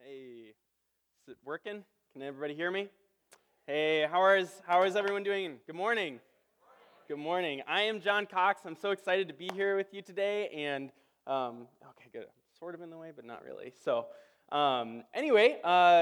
Hey, is it working? Can everybody hear me? Hey, how is everyone doing? Good morning. Good morning. I am John Cox. I'm so excited to be here with you today. And okay, good. I'm sort of in the way, but not really. So, anyway,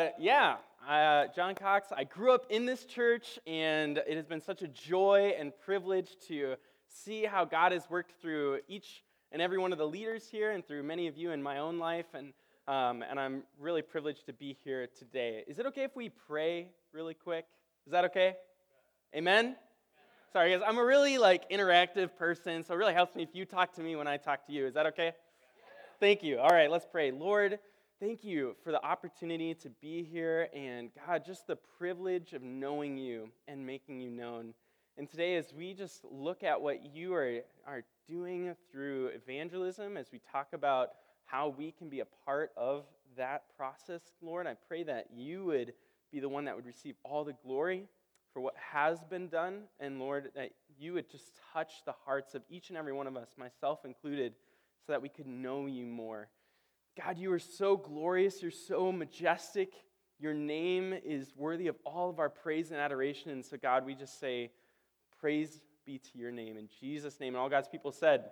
John Cox. I grew up in this church, and it has been such a joy and privilege to see how God has worked through each and every one of the leaders here, and through many of you in my own life. And I'm really privileged to be here today. Is it okay if we pray really quick? Is that okay? Amen? Sorry, guys. I'm a really interactive person, so it really helps me if you talk to me when I talk to you. Is that okay? Thank you. All right, let's pray. Lord, thank you for the opportunity to be here, and God, just the privilege of knowing you and making you known. And today, as we just look at what you are doing through evangelism, as we talk about how we can be a part of that process, Lord, I pray that you would be the one that would receive all the glory for what has been done, and Lord, that you would just touch the hearts of each and every one of us, myself included, so that we could know you more. God, you are so glorious, you're so majestic, your name is worthy of all of our praise and adoration, and so God, we just say, praise be to your name, in Jesus' name, and all God's people said,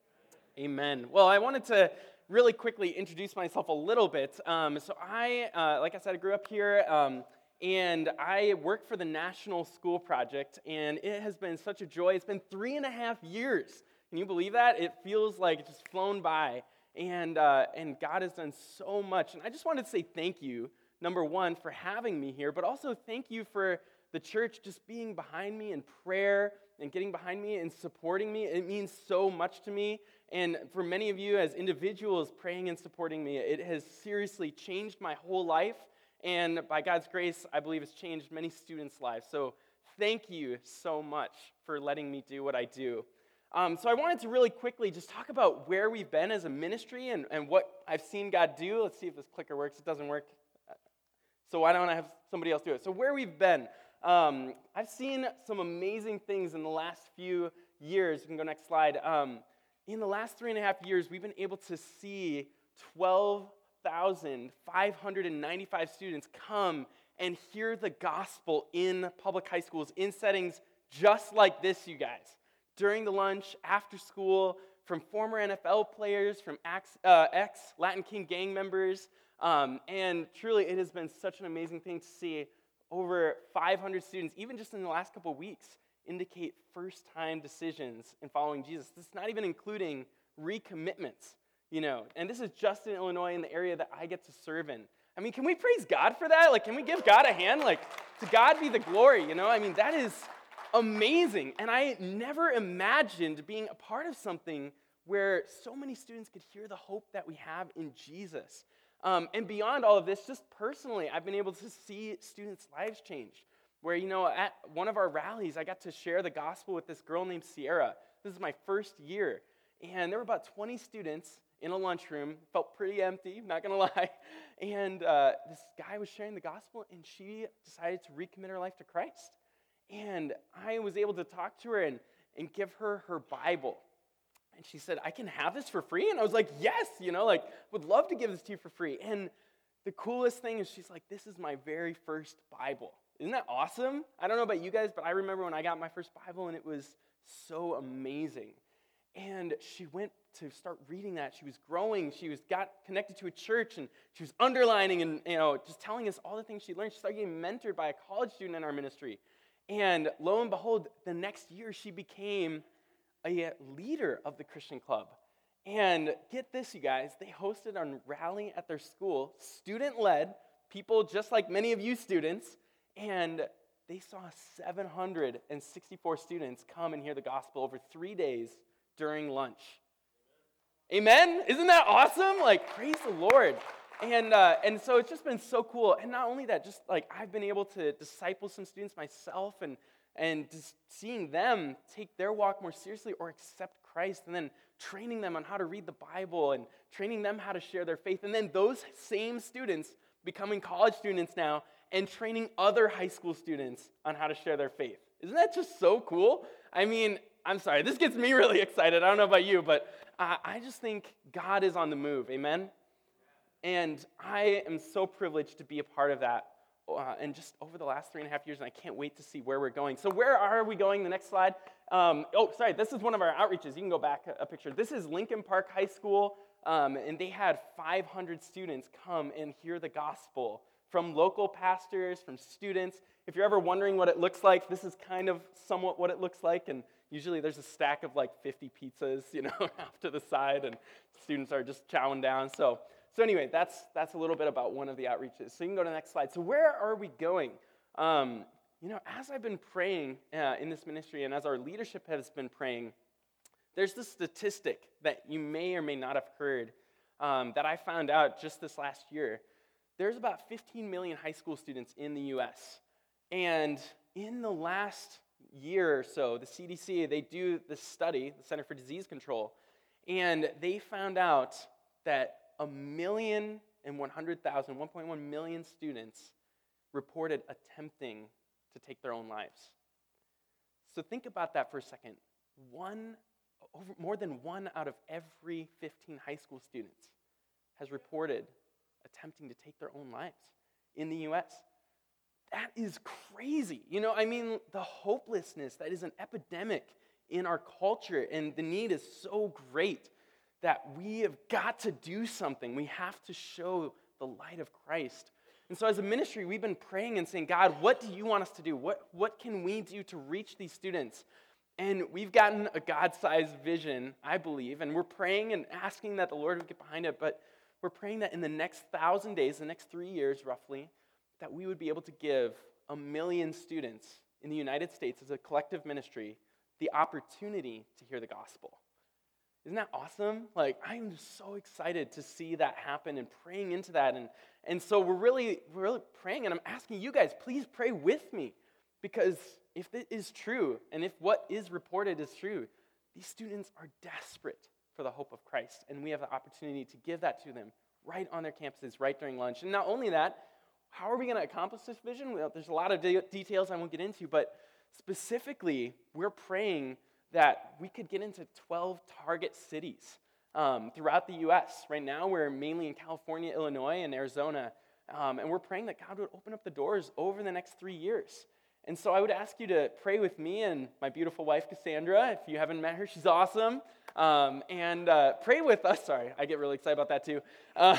Amen. Well, I wanted to really quickly introduce myself a little bit. So I, like I said, I grew up here, and I work for the National School Project, and it has been such a joy. It's been 3.5 years. Can you believe that? It feels like it's just flown by, and God has done so much. And I just wanted to say thank you, number one, for having me here, but also thank you for the church just being behind me in prayer and getting behind me and supporting me. It means so much to me. And for many of you as individuals praying and supporting me, it has seriously changed my whole life. And by God's grace, I believe it's changed many students' lives. So thank you so much for letting me do what I do. So I wanted to really quickly just talk about where we've been as a ministry and what I've seen God do. Let's see if this clicker works. It doesn't work. So why don't I have somebody else do it? So where we've been, I've seen some amazing things in the last few years. You can go next slide. In the last 3.5 years, we've been able to see 12,595 students come and hear the gospel in public high schools, in settings just like this, you guys. During the lunch, after school, from former NFL players, from ex-Latin King gang members, and truly it has been such an amazing thing to see over 500 students, even just in the last couple of weeks, indicate first-time decisions in following Jesus. This is not even including recommitments, and this is just in Illinois, in the area that I get to serve in. I mean, can we praise God for that? Can we give God a hand? To God be the glory, I mean, that is amazing, and I never imagined being a part of something where so many students could hear the hope that we have in Jesus. And beyond all of this, just personally, I've been able to see students' lives change. Where, at one of our rallies, I got to share the gospel with this girl named Sierra. This is my first year. And there were about 20 students in a lunchroom. Felt pretty empty, not going to lie. And this guy was sharing the gospel, and she decided to recommit her life to Christ. And I was able to talk to her and give her her Bible. And she said, I can have this for free? And I was like, yes, would love to give this to you for free. And the coolest thing is she's like, this is my very first Bible. Isn't that awesome? I don't know about you guys, but I remember when I got my first Bible, and it was so amazing. And she went to start reading that. She was growing. She got connected to a church, and she was underlining and just telling us all the things she learned. She started getting mentored by a college student in our ministry. And lo and behold, the next year she became a leader of the Christian club. And get this, you guys, they hosted a rally at their school, student-led, people just like many of you students, and they saw 764 students come and hear the gospel over 3 days during lunch. Amen? Isn't that awesome? Praise the Lord. And so it's just been so cool. And not only that, just I've been able to disciple some students myself, and just seeing them take their walk more seriously or accept Christ, and then training them on how to read the Bible and training them how to share their faith. And then those same students becoming college students now and training other high school students on how to share their faith. Isn't that just so cool? I mean, I'm sorry, this gets me really excited. I don't know about you, but I just think God is on the move. Amen? And I am so privileged to be a part of that. And just over the last 3.5 years, and I can't wait to see where we're going. So where are we going? The next slide. This is one of our outreaches. You can go back a picture. This is Lincoln Park High School, and they had 500 students come and hear the gospel from local pastors, from students. If you're ever wondering what it looks like, this is kind of somewhat what it looks like. And usually there's a stack of like 50 pizzas, off to the side, and students are just chowing down. So anyway, that's a little bit about one of the outreaches. So you can go to the next slide. So where are we going? As I've been praying in this ministry, and as our leadership has been praying, there's this statistic that you may or may not have heard that I found out just this last year. There's about 15 million high school students in the U.S. And in the last year or so, the CDC, they do this study, the Center for Disease Control, and they found out that 1,100,000, 1.1 million students reported attempting to take their own lives. So think about that for a second. More than 1 out of every 15 high school students has reported attempting to take their own lives in the U.S. That is crazy. The hopelessness that is an epidemic in our culture, and the need is so great that we have got to do something. We have to show the light of Christ. And so as a ministry, we've been praying and saying, God, what do you want us to do? What can we do to reach these students? And we've gotten a God-sized vision, I believe, and we're praying and asking that the Lord would get behind it, but we're praying that in the next 1,000 days, the next 3 years roughly, that we would be able to give 1 million students in the United States as a collective ministry the opportunity to hear the gospel. Isn't that awesome? I'm just so excited to see that happen and praying into that. And so we're really praying, and I'm asking you guys, please pray with me, because if it is true, and if what is reported is true, these students are desperate for the hope of Christ, and we have the opportunity to give that to them right on their campuses, right during lunch. And not only that, how are we going to accomplish this vision? Well, there's a lot of details I won't get into, but specifically, we're praying that we could get into 12 target cities throughout the U.S. Right now, we're mainly in California, Illinois, and Arizona, and we're praying that God would open up the doors over the next 3 years. And so I would ask you to pray with me and my beautiful wife, Cassandra. If you haven't met her, she's awesome. And pray with us. Sorry, I get really excited about that too.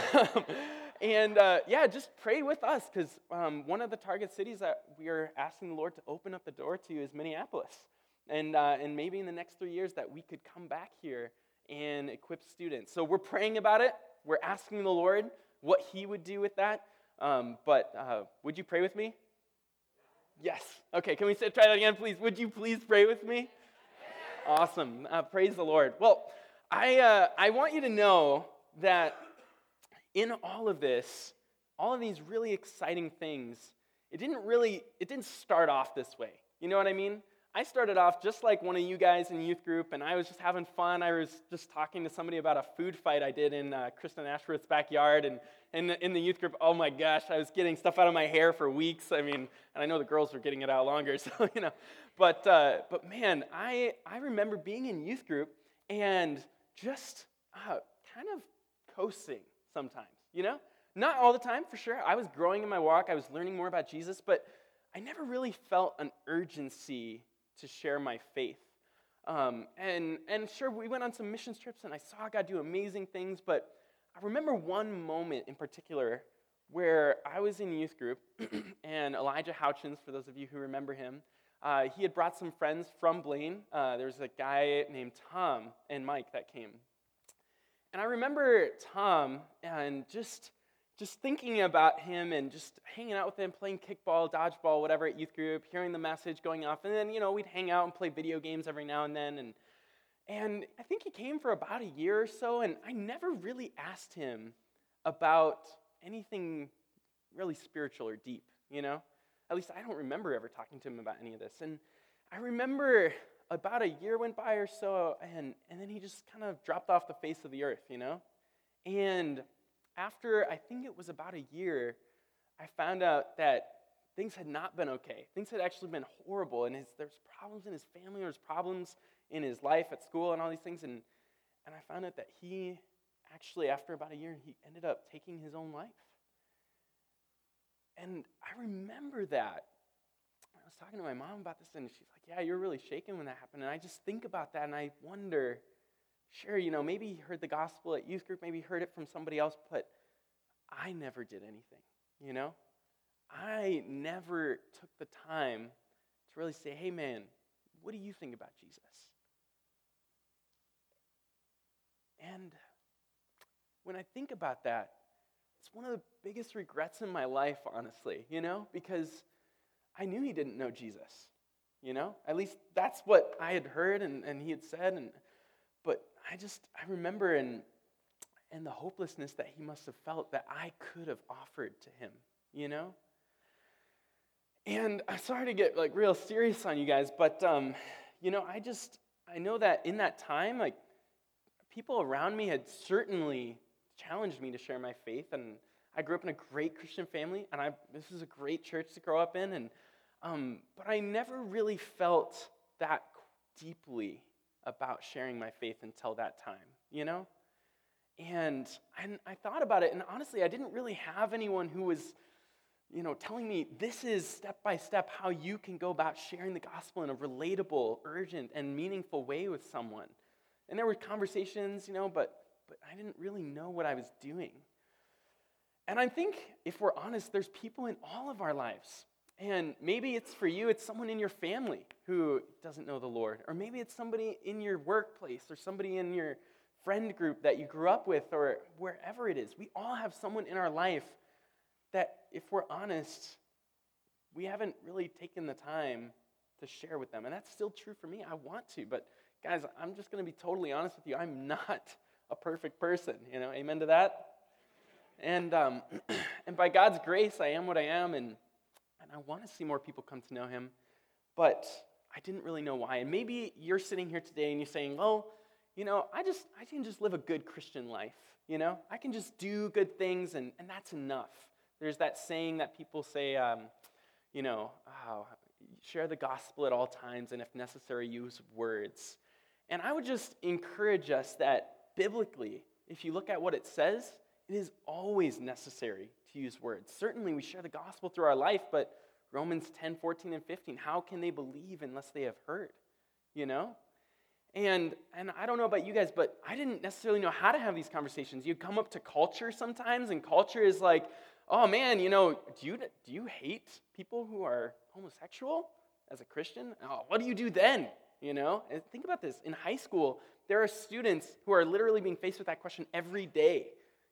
Just pray with us, because one of the target cities that we are asking the Lord to open up the door to is Minneapolis. And maybe in the next 3 years that we could come back here and equip students. So we're praying about it. We're asking the Lord what he would do with that. Would you pray with me? Yes. Okay, can we try that again, please? Would you please pray with me? Awesome. Praise the Lord. Well, I want you to know that in all of this, all of these really exciting things, it didn't start off this way. You know what I mean? I started off just like one of you guys in youth group, and I was just having fun. I was just talking to somebody about a food fight I did in Kristen Ashworth's backyard, and in the youth group, oh my gosh, I was getting stuff out of my hair for weeks. And I know the girls were getting it out longer, so But man, I remember being in youth group and just kind of coasting sometimes, Not all the time, for sure. I was growing in my walk. I was learning more about Jesus, but I never really felt an urgency to share my faith. And sure, we went on some missions trips, and I saw God do amazing things, but I remember one moment in particular where I was in youth group, and Elijah Houchins, for those of you who remember him, he had brought some friends from Blaine. There was a guy named Tom and Mike that came. And I remember Tom and just thinking about him and just hanging out with him, playing kickball, dodgeball, whatever at youth group, hearing the message going off. And then, we'd hang out and play video games every now and then. And I think he came for about a year or so, and I never really asked him about anything really spiritual or deep, At least I don't remember ever talking to him about any of this. And I remember about a year went by or so, and then he just kind of dropped off the face of the earth, And after, I think it was about a year, I found out that things had not been okay. Things had actually been horrible, and there's problems in his family, there's problems in his life at school and all these things, and I found out that he actually, after about a year, he ended up taking his own life. And I remember that. I was talking to my mom about this, and she's like, yeah, you're really shaken when that happened. And I just think about that, and I wonder, sure, maybe he heard the gospel at youth group, maybe he heard it from somebody else, but I never did anything, I never took the time to really say, hey, man, what do you think about Jesus? And when I think about that, it's one of the biggest regrets in my life, honestly, because I knew he didn't know Jesus, At least that's what I had heard and he had said. But I remember and the hopelessness that he must have felt that I could have offered to him, And I'm sorry to get real serious on you guys, but I know that in that time, people around me had certainly challenged me to share my faith, and I grew up in a great Christian family, and this is a great church to grow up in, and but I never really felt that deeply about sharing my faith until that time, And I thought about it, and honestly, I didn't really have anyone who was, telling me this is step by step how you can go about sharing the gospel in a relatable, urgent, and meaningful way with someone. And there were conversations, but I didn't really know what I was doing. And I think, if we're honest, there's people in all of our lives. And maybe it's for you, it's someone in your family who doesn't know the Lord. Or maybe it's somebody in your workplace or somebody in your friend group that you grew up with or wherever it is. We all have someone in our life that, if we're honest, we haven't really taken the time to share with them. And that's still true for me. I want to, but guys, I'm just going to be totally honest with you. I'm not a perfect person, amen to that? And by God's grace, I am what I am, and I want to see more people come to know him, but I didn't really know why. And maybe you're sitting here today and you're saying, well, I can just live a good Christian life, I can just do good things, and that's enough. There's that saying that people say, share the gospel at all times, and if necessary, use words. And I would just encourage us that biblically, if you look at what it says, it is always necessary to use words. Certainly, we share the gospel through our life, but Romans 10, 14, and 15, how can they believe unless they have heard? And I don't know about you guys, but I didn't necessarily know how to have these conversations. You come up to culture sometimes, and culture is like, oh man, do you hate people who are homosexual as a Christian? Oh, what do you do then? And think about this. In high school, there are students who are literally being faced with that question every day,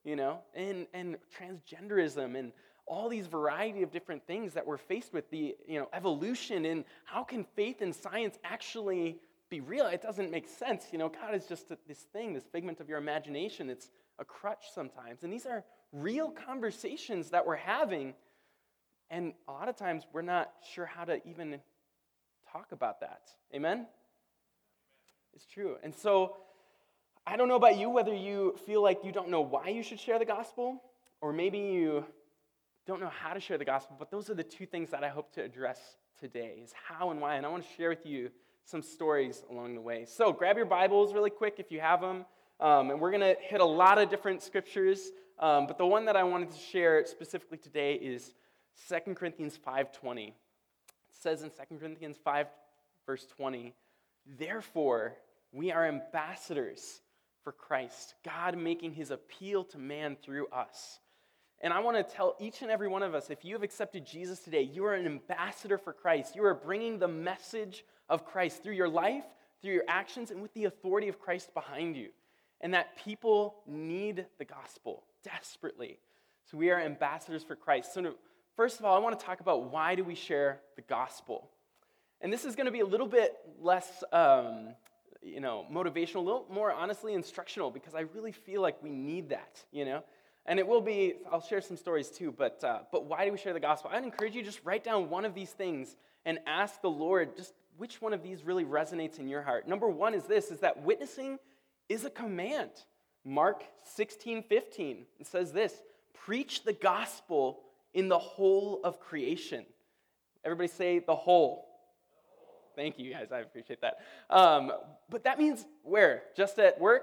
and transgenderism and all these variety of different things that we're faced with, the evolution, and how can faith and science actually be real? It doesn't make sense. God is just this thing, this figment of your imagination. It's a crutch sometimes. And these are real conversations that we're having, and a lot of times we're not sure how to even talk about that. Amen? It's true. And so, I don't know about you, whether you feel like you don't know why you should share the gospel, or maybe you don't know how to share the gospel, but those are the two things that I hope to address today, is how and why. And I want to share with you some stories along the way. So grab your Bibles really quick if you have them, and we're going to hit a lot of different scriptures, but the one that I wanted to share specifically today is 2 Corinthians 5:20. It says in 2 Corinthians 5, verse 20, therefore, we are ambassadors for Christ, God making his appeal to man through us. And I want to tell each and every one of us, if you have accepted Jesus today, you are an ambassador for Christ. You are bringing the message of Christ through your life, through your actions, and with the authority of Christ behind you. And that people need the gospel desperately. So we are ambassadors for Christ. So first of all, I want to talk about why do we share the gospel. And this is going to be a little bit less motivational, a little more honestly instructional, because I really feel like we need that, And it will be, I'll share some stories too, but why do we share the gospel? I'd encourage you to just write down one of these things and ask the Lord just which one of these really resonates in your heart. Number one is that witnessing is a command. Mark 16:15, it says this, preach the gospel in the whole of creation. Everybody say the whole. Thank you guys, I appreciate that. But that means where? Just at work?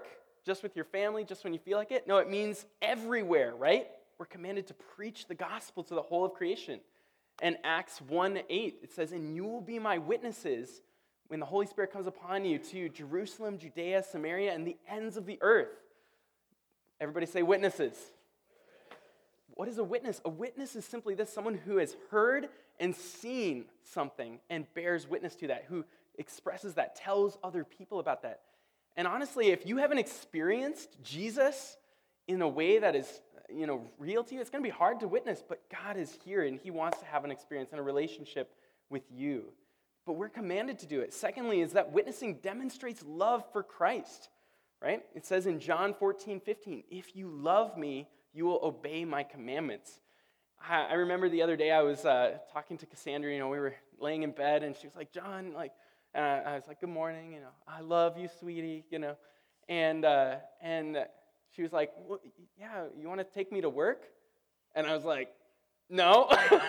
just with your family, just when you feel like it. No, it means everywhere, right? We're commanded to preach the gospel to the whole of creation. And Acts 1:8, it says, and you will be my witnesses when the Holy Spirit comes upon you to Jerusalem, Judea, Samaria, and the ends of the earth. Everybody say witnesses. What is a witness? A witness is simply this, someone who has heard and seen something and bears witness to that, who expresses that, tells other people about that. And honestly, if you haven't experienced Jesus in a way that is, real to you, it's going to be hard to witness, but God is here and he wants to have an experience and a relationship with you. But we're commanded to do it. Secondly, is that witnessing demonstrates love for Christ, right? It says in John 14:15, if you love me, you will obey my commandments. I remember the other day I was talking to Cassandra, we were laying in bed and she was like, John, and I was like, good morning, I love you, sweetie, and she was like, well, yeah, you want to take me to work? And I was like, no,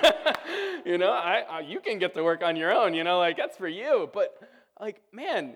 you can get to work on your own, that's for you. But man,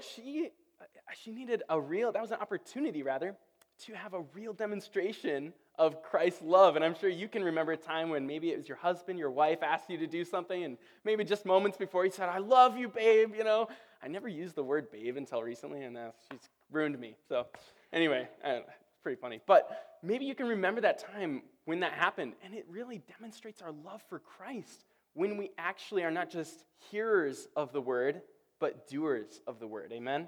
she needed that was an opportunity rather, to have a real demonstration of Christ's love. And I'm sure you can remember a time when maybe it was your husband, your wife asked you to do something, and maybe just moments before he said, I love you, babe, I never used the word babe until recently, and she's ruined me. So anyway, it's pretty funny. But maybe you can remember that time when that happened, and it really demonstrates our love for Christ when we actually are not just hearers of the word, but doers of the word. Amen?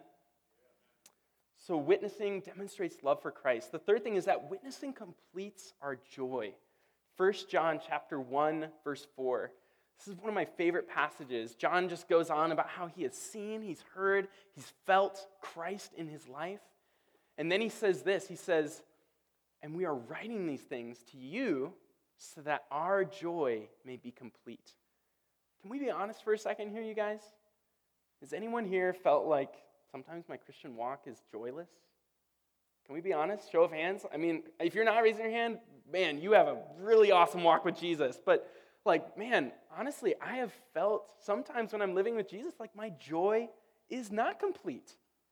So witnessing demonstrates love for Christ. The third thing is that witnessing completes our joy. 1 John chapter 1, verse 4. This is one of my favorite passages. John just goes on about how he has seen, he's heard, he's felt Christ in his life. And then he says this, he says, and we are writing these things to you so that our joy may be complete. Can we be honest for a second here, you guys? Has anyone here felt like sometimes my Christian walk is joyless? Can we be honest? Show of hands. I mean, if you're not raising your hand, man, you have a really awesome walk with Jesus. But man, honestly, I have felt sometimes when I'm living with Jesus, my joy is not complete,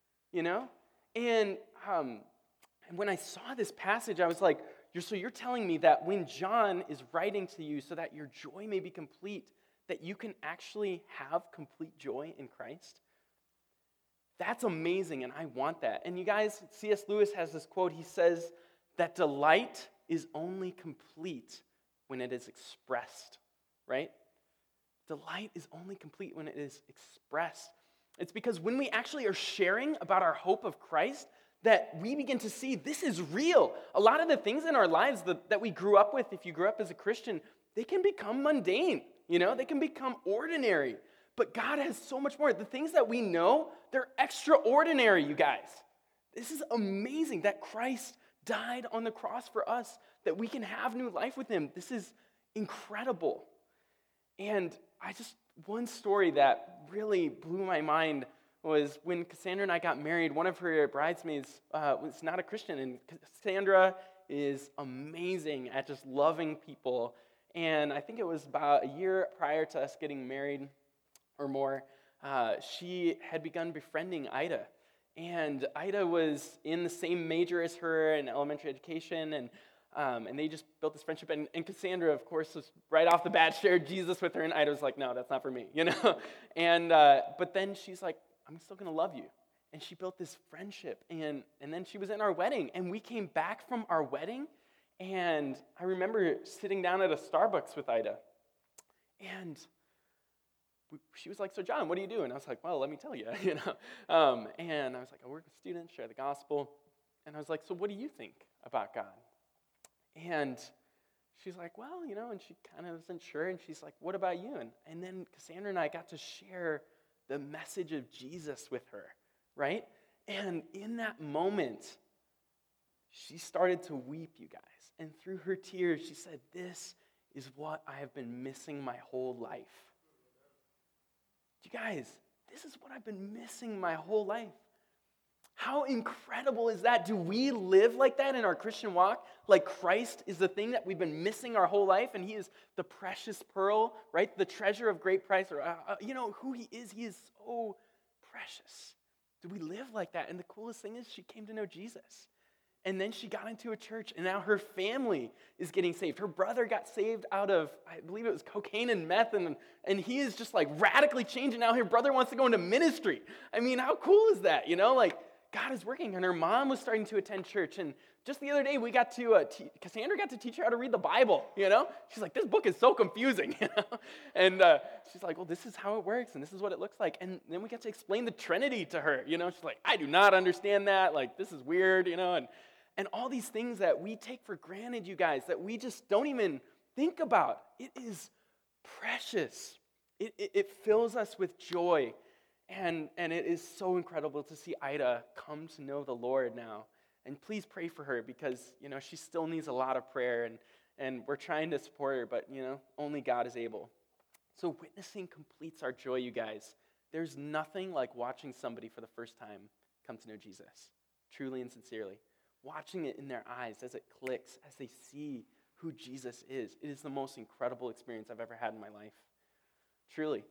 And when I saw this passage, I was like, you're telling me that when John is writing to you so that your joy may be complete, that you can actually have complete joy in Christ? That's amazing, and I want that. And you guys, C.S. Lewis has this quote. He says that delight is only complete when it is expressed, right? Delight is only complete when it is expressed. It's because when we actually are sharing about our hope of Christ, that we begin to see this is real. A lot of the things in our lives that we grew up with, if you grew up as a Christian, they can become mundane, they can become ordinary. But God has so much more. The things that we know, they're extraordinary, you guys. This is amazing that Christ died on the cross for us, that we can have new life with him. This is incredible. And one story that really blew my mind was when Cassandra and I got married. One of her bridesmaids was not a Christian, and Cassandra is amazing at just loving people. And I think it was about a year prior to us getting married or more, she had begun befriending Ida. And Ida was in the same major as her in elementary education, and they just built this friendship. And Cassandra, of course, was right off the bat shared Jesus with her, and Ida was like, no, that's not for me, And but then she's like, I'm still going to love you. And she built this friendship, and then she was in our wedding, and we came back from our wedding, and I remember sitting down at a Starbucks with Ida, and she was like, so John, what do you do? And I was like, well, let me tell you, And I was like, I work with students, share the gospel. And I was like, so what do you think about God? And she's like, well, and she kind of wasn't sure. And she's like, what about you? And then Cassandra and I got to share the message of Jesus with her, right? And in that moment, she started to weep, you guys. And through her tears, she said, this is what I have been missing my whole life. You guys, this is what I've been missing my whole life. How incredible is that? Do we live like that in our Christian walk? Like Christ is the thing that we've been missing our whole life, and he is the precious pearl, right? The treasure of great price, or who he is so precious. Do we live like that? And the coolest thing is she came to know Jesus. And then she got into a church, and now her family is getting saved. Her brother got saved out of, I believe it was cocaine and meth, and he is just like radically changing. Now her brother wants to go into ministry. I mean, how cool is that? You know, like God is working. And her mom was starting to attend church. And just the other day, we got to, Cassandra got to teach her how to read the Bible, you know? She's like, this book is so confusing, you know? And she's like, well, this is how it works, and this is what it looks like. And then we got to explain the Trinity to her, you know? She's like, I do not understand that. Like, this is weird, you know? And all these things that we take for granted, you guys, that we just don't even think about. It is precious. It fills us with joy. And it is so incredible to see Ida come to know the Lord now. And please pray for her because, you know, she still needs a lot of prayer. And we're trying to support her, but, you know, only God is able. So witnessing completes our joy, you guys. There's nothing like watching somebody for the first time come to know Jesus, truly and sincerely. Watching it in their eyes as it clicks, as they see who Jesus is. It is the most incredible experience I've ever had in my life. Truly.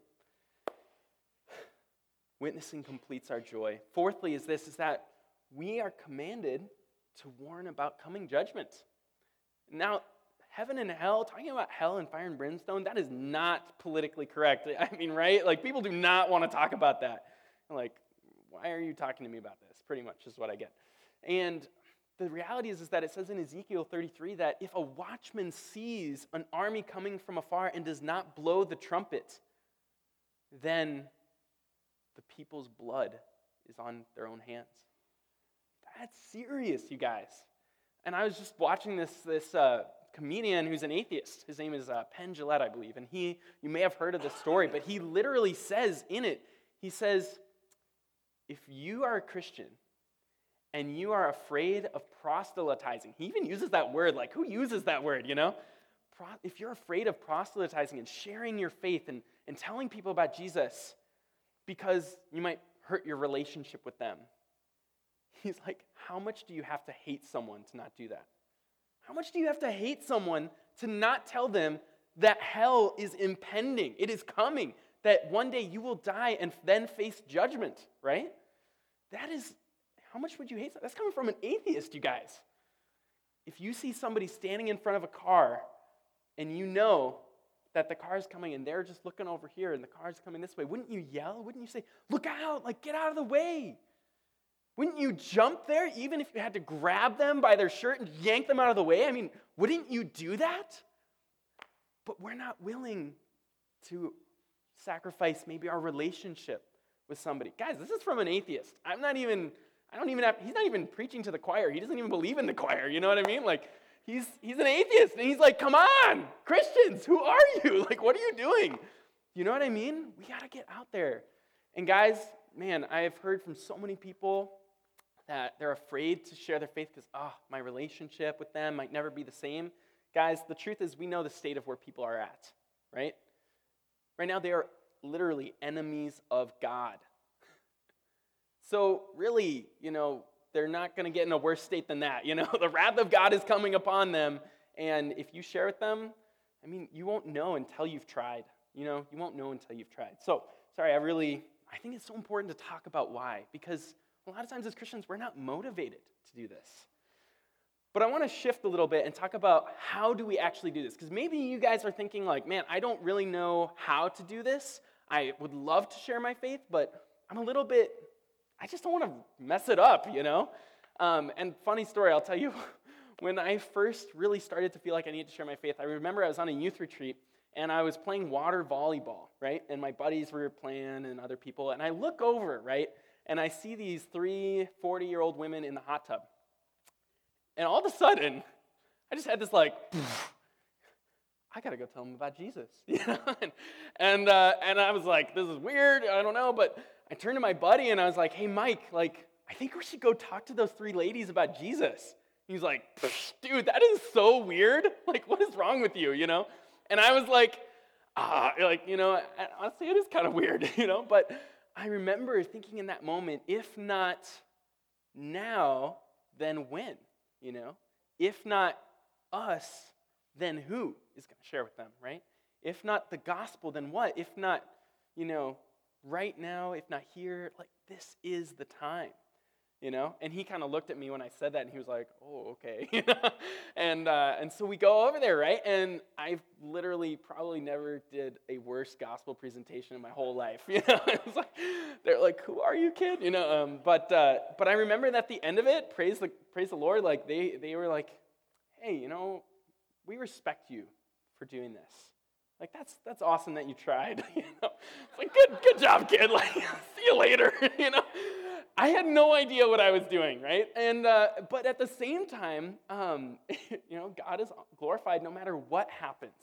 Witnessing completes our joy. Fourthly is that we are commanded to warn about coming judgment. Now, heaven and hell, talking about hell and fire and brimstone, that is not politically correct. I mean, right? Like, people do not want to talk about that. Like, why are you talking to me about this? Pretty much is what I get. And the reality is that it says in Ezekiel 33 that if a watchman sees an army coming from afar and does not blow the trumpet, then the people's blood is on their own hands. That's serious, you guys. And I was just watching this comedian who's an atheist. His name is Penn Jillette, I believe. And you may have heard of this story, but he literally says in it, he says, if you are a Christian and you are afraid of proselytizing, he even uses that word, like who uses that word, you know? If you're afraid of proselytizing and sharing your faith and telling people about Jesus because you might hurt your relationship with them, he's like, how much do you have to hate someone to not do that? How much do you have to hate someone to not tell them that hell is impending? It is coming, that one day you will die and then face judgment, right? That is, how much would you hate that? That's coming from an atheist, you guys. If you see somebody standing in front of a car and you know that the car's coming and they're just looking over here and the car's coming this way, wouldn't you yell? Wouldn't you say, look out, like get out of the way? Wouldn't you jump there even if you had to grab them by their shirt and yank them out of the way? I mean, wouldn't you do that? But we're not willing to sacrifice maybe our relationship with somebody. Guys, this is from an atheist. He's not even preaching to the choir. He doesn't even believe in the choir, you know what I mean? Like, he's an atheist, and he's like, come on, Christians, who are you? Like, what are you doing? You know what I mean? We got to get out there. And guys, man, I have heard from so many people that they're afraid to share their faith because, my relationship with them might never be the same. Guys, the truth is we know the state of where people are at, right? Right now, they are literally enemies of God. So really, they're not going to get in a worse state than that. The wrath of God is coming upon them. And if you share with them, you won't know until you've tried. You won't know until you've tried. So, sorry, I think it's so important to talk about why. Because a lot of times as Christians, we're not motivated to do this. But I want to shift a little bit and talk about how do we actually do this. Because maybe you guys are thinking like, man, I don't really know how to do this. I would love to share my faith, but I just don't want to mess it up, And funny story, I'll tell you, when I first really started to feel like I needed to share my faith, I remember I was on a youth retreat, and I was playing water volleyball, right? And my buddies were playing and other people, and I look over, right? And I see these 3 40-year-old women in the hot tub. And all of a sudden, I just had this I got to go tell them about Jesus, And I was like, this is weird, I don't know, but I turned to my buddy and I was like, hey, Mike, I think we should go talk to those 3 ladies about Jesus. He's like, dude, that is so weird. What is wrong with you, And I was like, honestly, it is kind of weird, But I remember thinking in that moment, if not now, then when, If not us, then who is going to share with them, right? If not the gospel, then what? If not, right now, if not here, like this is the time. And he kind of looked at me when I said that, and he was like, "Oh, okay." And so we go over there, right? And I've literally probably never did a worse gospel presentation in my whole life. It's like, they're like, "Who are you, kid?" But I remember that at the end of it, praise the Lord, like they were like, "Hey, we respect you for doing this. Like that's awesome that you tried." It's like, good job, kid. Like, see you later. I had no idea what I was doing, right? And but at the same time, God is glorified no matter what happens.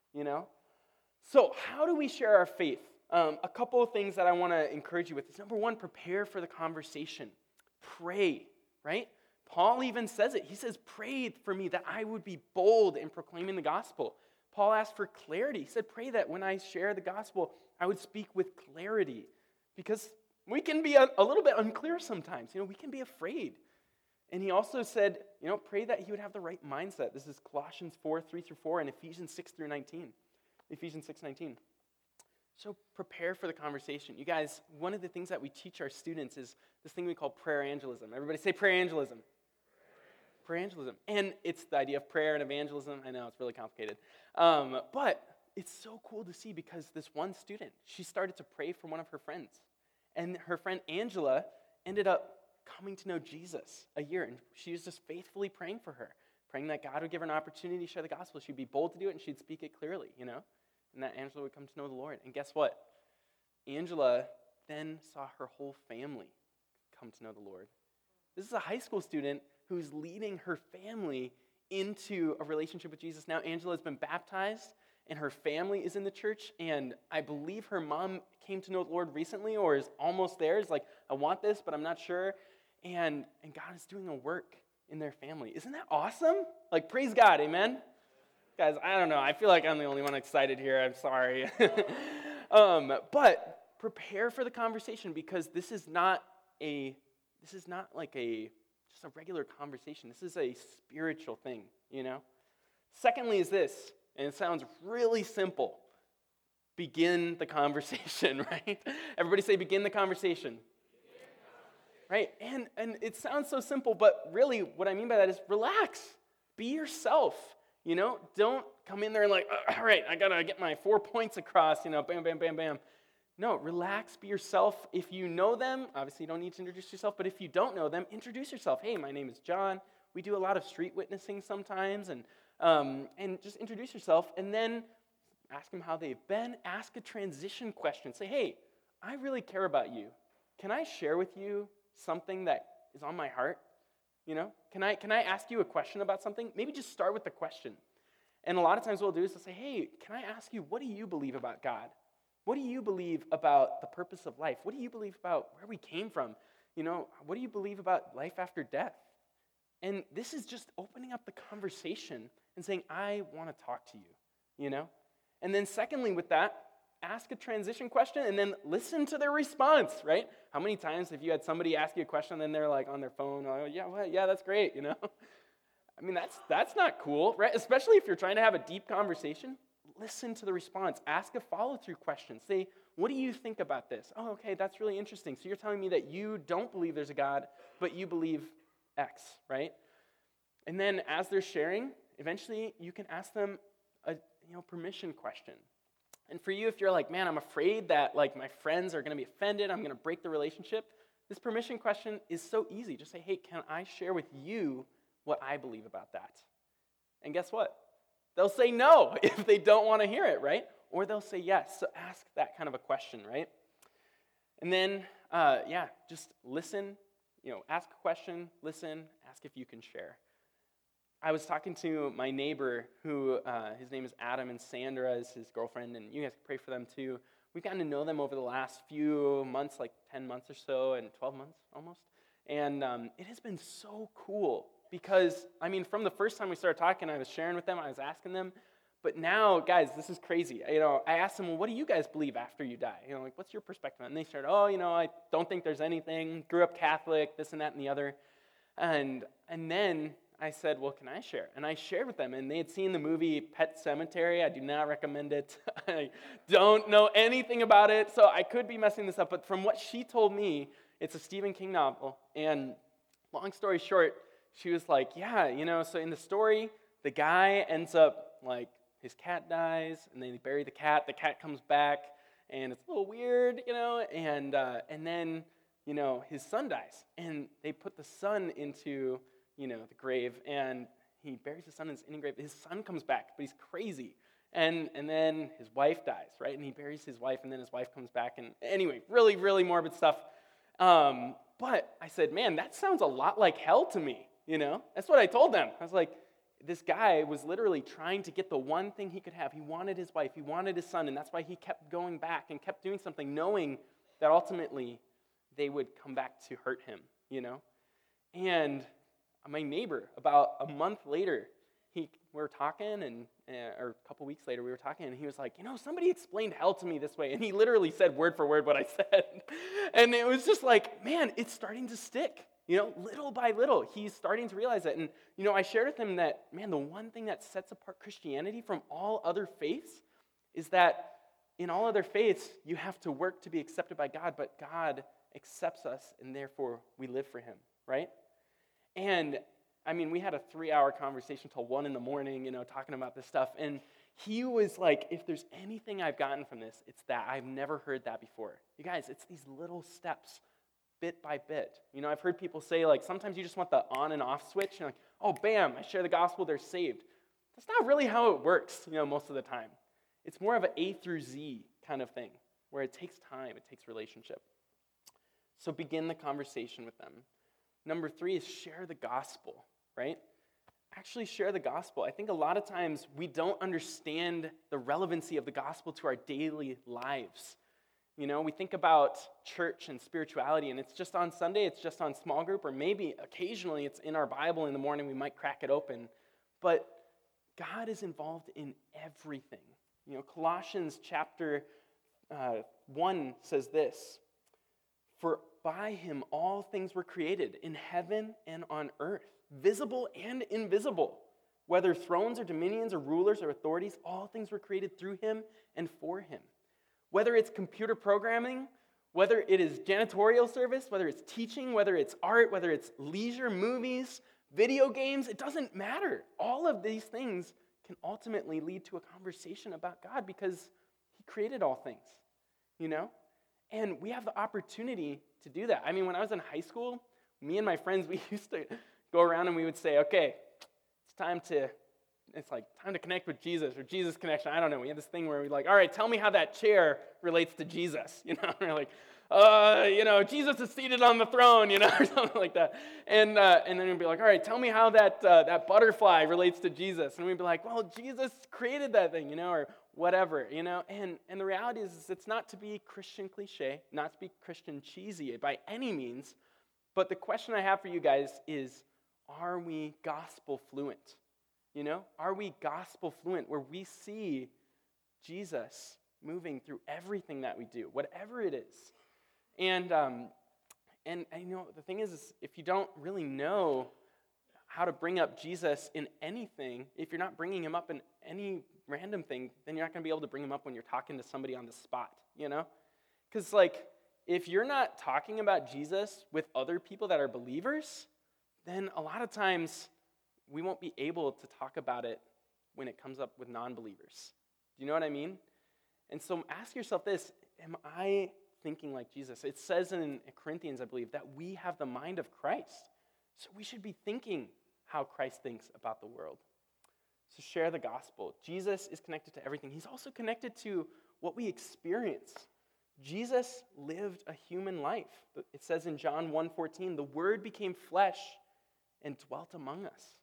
So how do we share our faith? A couple of things that I want to encourage you with is, number one, prepare for the conversation. Pray, right? Paul even says it. He says, "Pray for me that I would be bold in proclaiming the gospel." Paul asked for clarity. He said, "Pray that when I share the gospel, I would speak with clarity." Because we can be a little bit unclear sometimes. We can be afraid. And he also said, pray that he would have the right mindset. This is Colossians 4:3-4, and Ephesians 6:19. Ephesians 6:19. So prepare for the conversation. You guys, one of the things that we teach our students is this thing we call prayer evangelism. Everybody say prayer evangelism. Prayer evangelism. And it's the idea of prayer and evangelism. I know, it's really complicated. But it's so cool to see, because this one student, she started to pray for one of her friends. And her friend Angela ended up coming to know Jesus a year. And she was just faithfully praying for her, praying that God would give her an opportunity to share the gospel. She'd be bold to do it, and she'd speak it clearly, and that Angela would come to know the Lord. And guess what? Angela then saw her whole family come to know the Lord. This is a high school student who's leading her family into a relationship with Jesus. Now Angela has been baptized, and her family is in the church, and I believe her mom came to know the Lord recently, or is almost there. It's like, I want this, but I'm not sure. And God is doing a work in their family. Isn't that awesome? Like, praise God, amen? Guys, I don't know. I feel like I'm the only one excited here. I'm sorry. But prepare for the conversation, because this is not like just a regular conversation. This is a spiritual thing, Secondly is this, and it sounds really simple. Begin the conversation, right? Everybody say, begin the conversation. Right? And it sounds so simple, but really what I mean by that is relax. Be yourself. Don't come in there and like, all right, I got to get my 4 points across, bam, bam, bam, bam. No, relax, be yourself. If you know them, obviously you don't need to introduce yourself, but if you don't know them, introduce yourself. Hey, my name is John. We do a lot of street witnessing sometimes, and just introduce yourself, and then ask them how they've been. Ask a transition question. Say, hey, I really care about you. Can I share with you something that is on my heart? Can I ask you a question about something? Maybe just start with the question. And a lot of times what we'll do is we'll say, hey, can I ask you, what do you believe about God? What do you believe about the purpose of life? What do you believe about where we came from? What do you believe about life after death? And this is just opening up the conversation and saying, I want to talk to you, And then secondly with that, ask a transition question and then listen to their response, right? How many times have you had somebody ask you a question and then they're like on their phone, oh, yeah, well, yeah, that's great, I mean, that's not cool, right? Especially if you're trying to have a deep conversation. Listen to the response. Ask a follow-through question. Say, what do you think about this? Oh, okay, that's really interesting. So you're telling me that you don't believe there's a God, but you believe X, right? And then as they're sharing, eventually you can ask them a permission question. And for you, if you're like, man, I'm afraid that like my friends are going to be offended, I'm going to break the relationship, this permission question is so easy. Just say, hey, can I share with you what I believe about that? And guess what? They'll say no if they don't want to hear it, right? Or they'll say yes. So ask that kind of a question, right? And then, just listen. Ask a question, listen, ask if you can share. I was talking to my neighbor who, his name is Adam, and Sandra is his girlfriend, and you guys can pray for them too. We've gotten to know them over the last few months, like 10 months or so, and 12 months almost. And it has been so cool because, from the first time we started talking, I was sharing with them, I was asking them, but now, guys, this is crazy. I asked them, well, what do you guys believe after you die? What's your perspective? And they started, I don't think there's anything, grew up Catholic, this and that and the other. And then I said, well, can I share? And I shared with them, and they had seen the movie Pet Sematary. I do not recommend it. I don't know anything about it, so I could be messing this up. But from what she told me, it's a Stephen King novel. And long story short, she was like, yeah, so in the story, the guy ends up, like, his cat dies, and then they bury the cat comes back, and it's a little weird, and then, his son dies, and they put the son into, the grave, and he buries his son in his grave. His son comes back, but he's crazy, and then his wife dies, right, and he buries his wife, and then his wife comes back, and anyway, really, really morbid stuff, but I said, man, that sounds a lot like hell to me, That's what I told them. I was like, this guy was literally trying to get the one thing he could have. He wanted his wife, he wanted his son, and that's why he kept going back and kept doing something, knowing that ultimately they would come back to hurt him, And my neighbor, about a month later, we were talking, or a couple weeks later, we were talking, and he was like, somebody explained hell to me this way, and he literally said word for word what I said, and it was just like, man, it's starting to stick. Little by little, he's starting to realize it. And, I shared with him that, man, the one thing that sets apart Christianity from all other faiths is that in all other faiths, you have to work to be accepted by God, but God accepts us, and therefore we live for him, right? And, we had a 3-hour conversation till 1 a.m, talking about this stuff. And he was like, if there's anything I've gotten from this, it's that. I've never heard that before. You guys, it's these little steps. Bit by bit. I've heard people say, like, sometimes you just want the on and off switch. Like, oh, bam, I share the gospel, they're saved. That's not really how it works, most of the time. It's more of an A through Z kind of thing, where it takes time, it takes relationship. So begin the conversation with them. Number 3 is share the gospel, right? Actually share the gospel. I think a lot of times we don't understand the relevancy of the gospel to our daily lives. We think about church and spirituality, and it's just on Sunday, it's just on small group, or maybe occasionally it's in our Bible in the morning, we might crack it open. But God is involved in everything. Colossians chapter 1 says this, "For by him all things were created, in heaven and on earth, visible and invisible, whether thrones or dominions or rulers or authorities, all things were created through him and for him." Whether it's computer programming, whether it is janitorial service, whether it's teaching, whether it's art, whether it's leisure, movies, video games, it doesn't matter. All of these things can ultimately lead to a conversation about God because he created all things, And we have the opportunity to do that. When I was in high school, me and my friends, we used to go around and we would say, okay, it's time to connect with Jesus, or Jesus connection. I don't know. We had this thing where we're like, all right, tell me how that chair relates to Jesus. We're like, Jesus is seated on the throne, or something like that. And then we'd be like, all right, tell me how that butterfly relates to Jesus. And we'd be like, well, Jesus created that thing, or whatever, And the reality is it's not to be Christian cliche, not to be Christian cheesy by any means. But the question I have for you guys is, are we gospel fluent? Are we gospel fluent where we see Jesus moving through everything that we do, whatever it is? And the thing is if you don't really know how to bring up Jesus in anything, if you're not bringing him up in any random thing, then you're not going to be able to bring him up when you're talking to somebody on the spot, Because, if you're not talking about Jesus with other people that are believers, then a lot of times we won't be able to talk about it when it comes up with non-believers. Do you know what I mean? And so ask yourself this, am I thinking like Jesus? It says in Corinthians, I believe, that we have the mind of Christ. So we should be thinking how Christ thinks about the world. So share the gospel. Jesus is connected to everything. He's also connected to what we experience. Jesus lived a human life. It says in John 1:14, the Word became flesh and dwelt among us.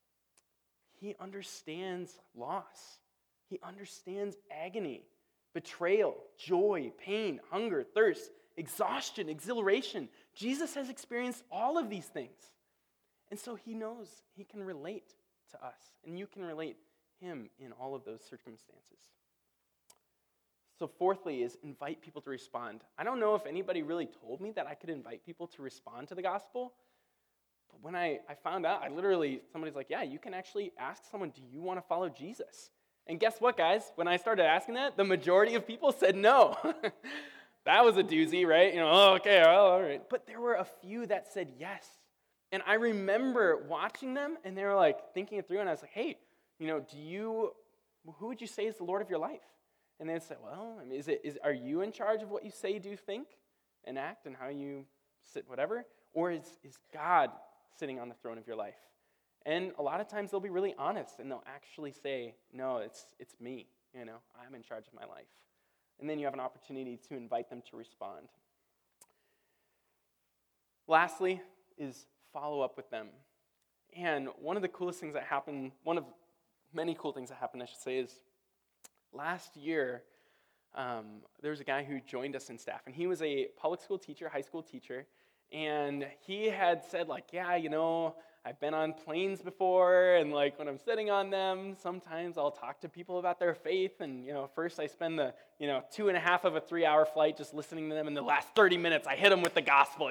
He understands loss. He understands agony, betrayal, joy, pain, hunger, thirst, exhaustion, exhilaration. Jesus has experienced all of these things. And so he knows he can relate to us, and you can relate him in all of those circumstances. So fourthly is invite people to respond. I don't know if anybody really told me that I could invite people to respond to the gospel, when I found out, somebody's like, yeah, you can actually ask someone, do you want to follow Jesus? And guess what, guys? When I started asking that, the majority of people said no. That was a doozy, right? Oh, okay, well, all right. But there were a few that said yes. And I remember watching them, and they were like thinking it through, and I was like, hey, who would you say is the Lord of your life? And they'd say, well, I mean, are you in charge of what you say, do, think, and act, and how you sit, whatever? Or is God sitting on the throne of your life? And a lot of times they'll be really honest, and they'll actually say, no, it's me, I'm in charge of my life. And then you have an opportunity to invite them to respond. Lastly is follow up with them. And one of the coolest things that happened, one of many cool things that happened, I should say, is last year, there was a guy who joined us in staff, and he was a public school teacher, high school teacher, and he had said, yeah, I've been on planes before, and when I'm sitting on them, sometimes I'll talk to people about their faith, and first I spend the 2.5 of a 3-hour flight just listening to them, and the last 30 minutes I hit them with the gospel,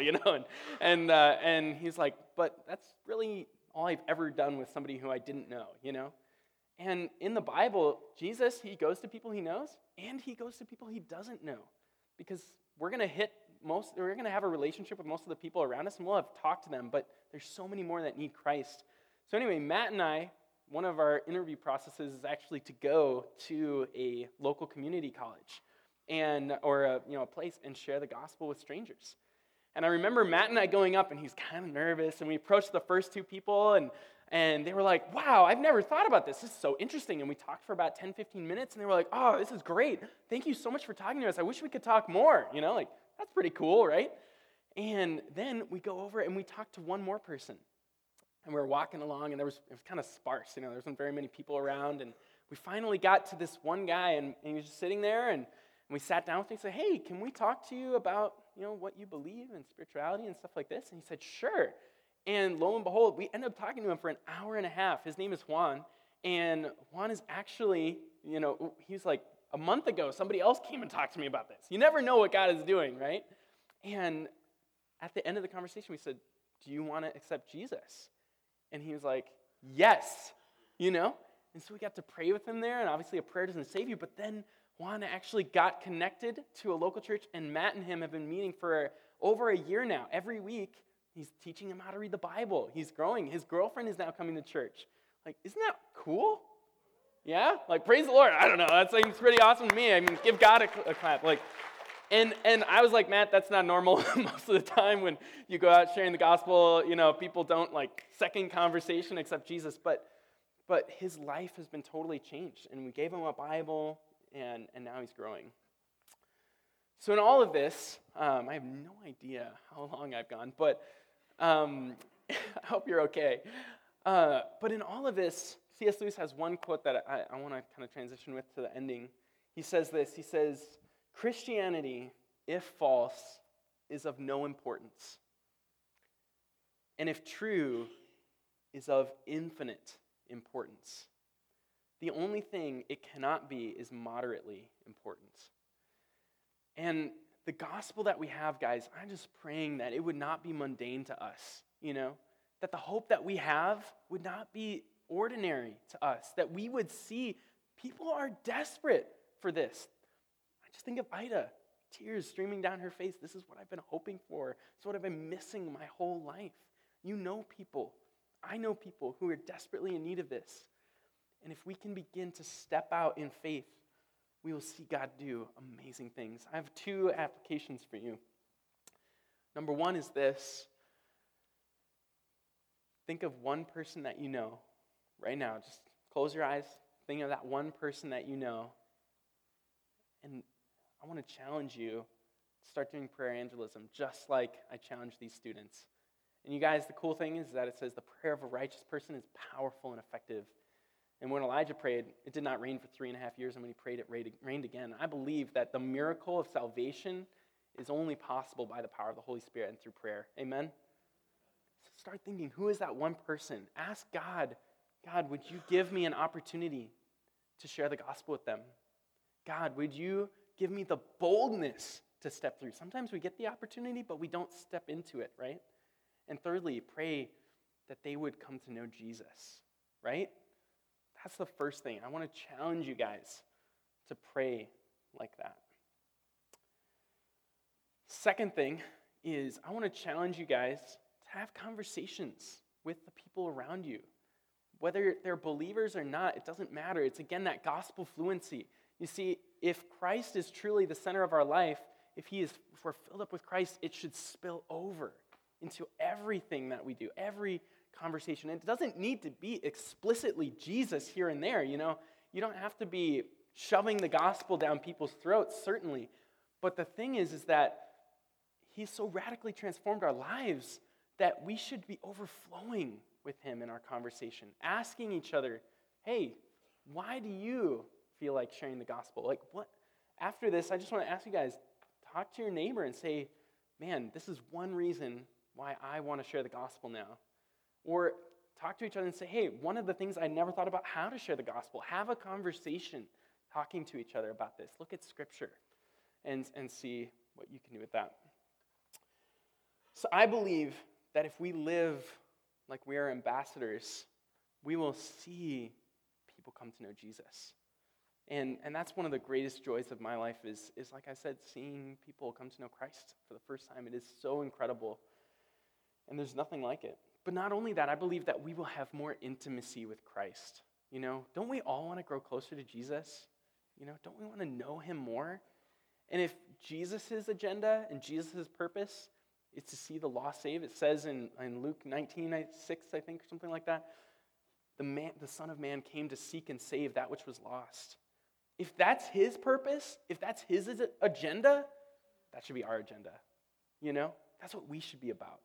and he's like, but that's really all I've ever done with somebody who I didn't know, And in the Bible, Jesus, he goes to people he knows, and he goes to people he doesn't know, because we're going to have a relationship with most of the people around us, and we'll have talked to them, but there's so many more that need Christ. So anyway, Matt and I, one of our interview processes is actually to go to a local community college or a place and share the gospel with strangers. And I remember Matt and I going up, and he's kind of nervous, and we approached the first 2 people, and they were like, wow, I've never thought about this. This is so interesting. And we talked for about 10, 15 minutes, and they were like, oh, this is great. Thank you so much for talking to us. I wish we could talk more. That's pretty cool, right? And then we go over and we talk to one more person. And we were walking along, and it was kind of sparse. There wasn't very many people around. And we finally got to this one guy, and he was just sitting there, and we sat down with him and said, hey, can we talk to you about, what you believe in spirituality and stuff like this? And he said, sure. And lo and behold, we ended up talking to him for an hour and a half. His name is Juan. And Juan is actually, he's like, a month ago, somebody else came and talked to me about this. You never know what God is doing, right? And at the end of the conversation, we said, do you want to accept Jesus? And he was like, yes, And so we got to pray with him there, and obviously a prayer doesn't save you, but then Juan actually got connected to a local church, and Matt and him have been meeting for over a year now. Every week, he's teaching him how to read the Bible. He's growing. His girlfriend is now coming to church. Isn't that cool? Yeah? Praise the Lord. I don't know. That seems pretty awesome to me. I mean, give God a clap. And I was like, Matt, that's not normal. Most of the time when you go out sharing the gospel, people don't second conversation except Jesus. But his life has been totally changed. And we gave him a Bible, and now he's growing. So in all of this, I have no idea how long I've gone, but I hope you're okay. But in all of this, C.S. Lewis has one quote that I want to kind of transition with to the ending. He says this, he says, Christianity, if false, is of no importance, and if true, is of infinite importance. The only thing it cannot be is moderately important. And the gospel that we have, guys, I'm just praying that it would not be mundane to us, that the hope that we have would not be ordinary to us, that we would see people are desperate for this. I just think of Ida, tears streaming down her face. This is what I've been hoping for. It's what I've been missing my whole life. You know people. I know people who are desperately in need of this. And if we can begin to step out in faith, we will see God do amazing things. I have 2 applications for you. Number 1 is this. Think of one person that you know right now. Just close your eyes. Think of that one person that you know. And I want to challenge you to start doing prayer evangelism, just like I challenged these students. And you guys, the cool thing is that it says the prayer of a righteous person is powerful and effective. And when Elijah prayed, it did not rain for 3.5 years, and when he prayed, it rained again. I believe that the miracle of salvation is only possible by the power of the Holy Spirit and through prayer. Amen? So start thinking, who is that one person? Ask God, God, would you give me an opportunity to share the gospel with them? God, would you give me the boldness to step through? Sometimes we get the opportunity, but we don't step into it, right? And thirdly, pray that they would come to know Jesus, right? That's the first thing. I want to challenge you guys to pray like that. Second thing is I want to challenge you guys to have conversations with the people around you. Whether they're believers or not, it doesn't matter. It's, again, that gospel fluency. You see, if Christ is truly the center of our life, if we're filled up with Christ, it should spill over into everything that we do, every conversation. It doesn't need to be explicitly Jesus here and there, You don't have to be shoving the gospel down people's throats, certainly. But the thing is that he's so radically transformed our lives that we should be overflowing with him in our conversation, asking each other, hey, why do you feel like sharing the gospel? Like, what? After this, I just want to ask you guys, talk to your neighbor and say, man, this is one reason why I want to share the gospel now. Or talk to each other and say, hey, one of the things I never thought about how to share the gospel. Have a conversation talking to each other about this. Look at Scripture and see what you can do with that. So I believe that if we live like we are ambassadors, we will see people come to know Jesus. And that's one of the greatest joys of my life is like I said, seeing people come to know Christ for the first time. It is so incredible. And there's nothing like it. But not only that, I believe that we will have more intimacy with Christ. Don't we all want to grow closer to Jesus? Don't we want to know him more? And if Jesus' agenda and Jesus' purpose is to see the lost saved, it says in Luke 19:6, I think, or something like that, the Son of Man came to seek and save that which was lost. If that's his purpose, if that's his agenda, that should be our agenda. That's what we should be about.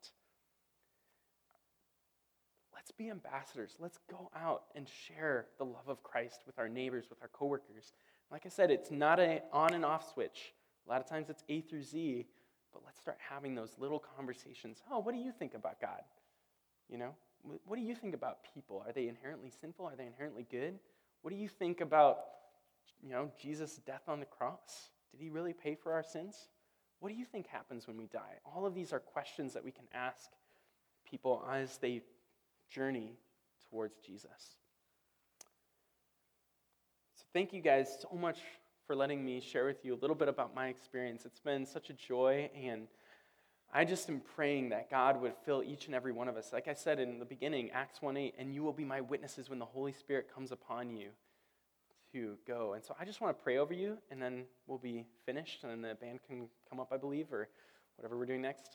Let's be ambassadors. Let's go out and share the love of Christ with our neighbors, with our coworkers. Like I said, it's not an on and off switch. A lot of times it's A through Z, but let's start having those little conversations. Oh, what do you think about God? What do you think about people? Are they inherently sinful? Are they inherently good? What do you think about, Jesus' death on the cross? Did he really pay for our sins? What do you think happens when we die? All of these are questions that we can ask people as they journey towards Jesus. So thank you guys so much for letting me share with you a little bit about my experience. It's been such a joy, and I just am praying that God would fill each and every one of us. Like I said in the beginning, Acts 1:8, and you will be my witnesses when the Holy Spirit comes upon you to go. And so I just want to pray over you, and then we'll be finished, and then the band can come up, I believe, or whatever we're doing next.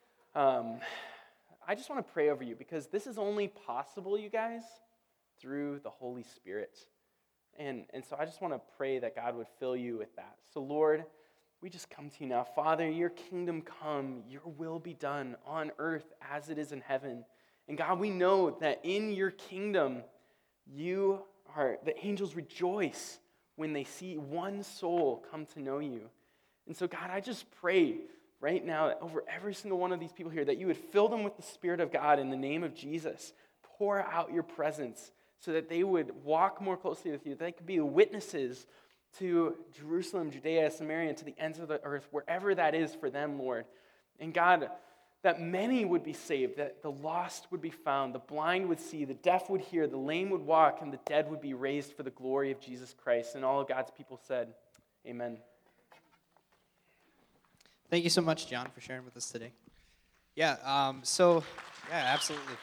I just want to pray over you because this is only possible, you guys, through the Holy Spirit. And so I just want to pray that God would fill you with that. So Lord, we just come to you now. Father, your kingdom come, your will be done on earth as it is in heaven. And God, we know that in your kingdom, the angels rejoice when they see one soul come to know you. And so God, I just pray right now over every single one of these people here that you would fill them with the Spirit of God in the name of Jesus. Pour out your presence so that they would walk more closely with you, that they could be witnesses to Jerusalem, Judea, Samaria, and to the ends of the earth, wherever that is for them, Lord. And God, that many would be saved, that the lost would be found, the blind would see, the deaf would hear, the lame would walk, and the dead would be raised for the glory of Jesus Christ. And all of God's people said, amen. Thank you so much, John, for sharing with us today. Yeah, absolutely.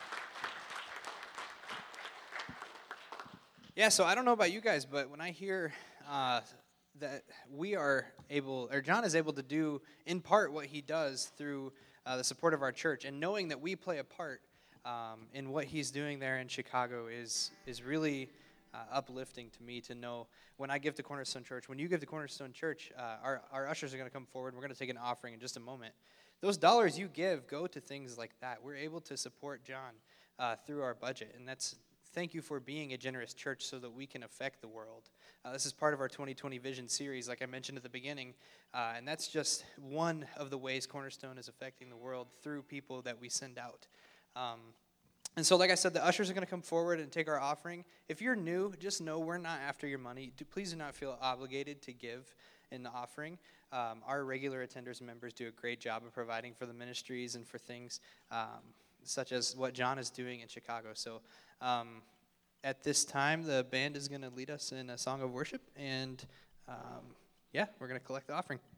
Yeah, so I don't know about you guys, but when I hear that we are able, or John is able to do in part what he does through the support of our church, and knowing that we play a part in what he's doing there in Chicago is really uplifting to me to know when I give to Cornerstone Church, when you give to Cornerstone Church, our ushers are going to come forward. We're going to take an offering in just a moment. Those dollars you give go to things like that. We're able to support John through our budget, and thank you for being a generous church so that we can affect the world. This is part of our 2020 Vision series, like I mentioned at the beginning, and that's just one of the ways Cornerstone is affecting the world through people that we send out. And so, like I said, the ushers are going to come forward and take our offering. If you're new, just know we're not after your money. Please do not feel obligated to give in the offering. Our regular attenders and members do a great job of providing for the ministries and for things. such as what John is doing in Chicago. So at this time, the band is going to lead us in a song of worship, and we're going to collect the offering.